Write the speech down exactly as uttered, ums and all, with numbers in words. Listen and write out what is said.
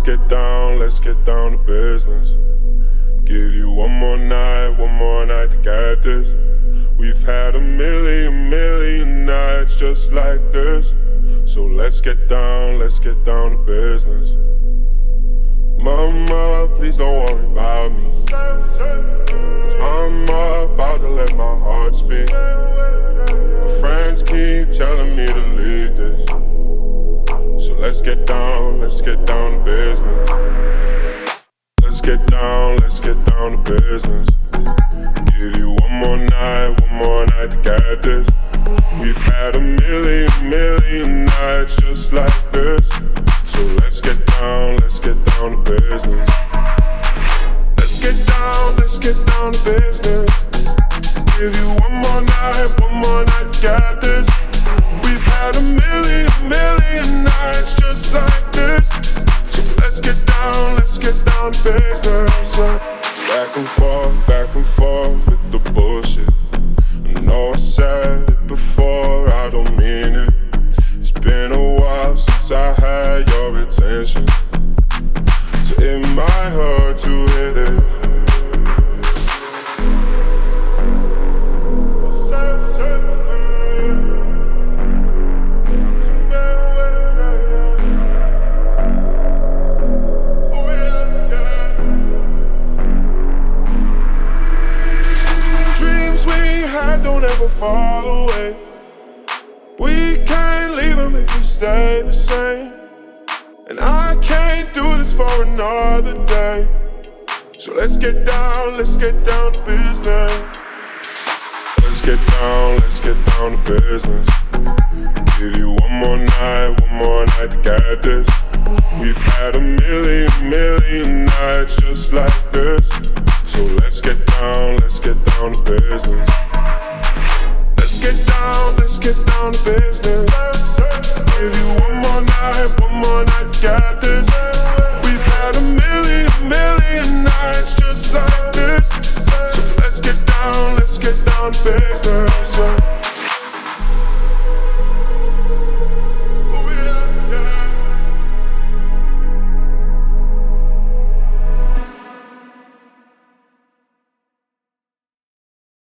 get down, let's get down to business. Give you one more night, one more night to get this. We've had a million, million nights just like this. So let's get down, let's get down to business. Mama, please don't worry about me, 'cause I'm about to let my heart speak. My friends keep telling me to leave this. So let's get down, let's get down to business. Let's get down, let's get down to business. Give you one more night, one more night to get this. We've had a million, million nights just like this. So let's get down, let's get down to business. Let's get down, let's get down to business. Give you one more night, one more night to get this. We've had a million, million nights just like this. So let's get down, let's get down to business. Back and forth, back and forth with the bullshit. I know I said it before, I don't mean it. It's been a while since I had your attention, so it might hurt to hit it. Don't ever fall away. We can't leave them if we stay the same. And I can't do this for another day. So let's get down, let's get down to business. Let's get down, let's get down to business. Give you one more night, one more night to get this. We've had a million, million nights just like this. So let's get down, let's get down to business. Let's get down, let's get down to business. Give you one more night, one more night to get this.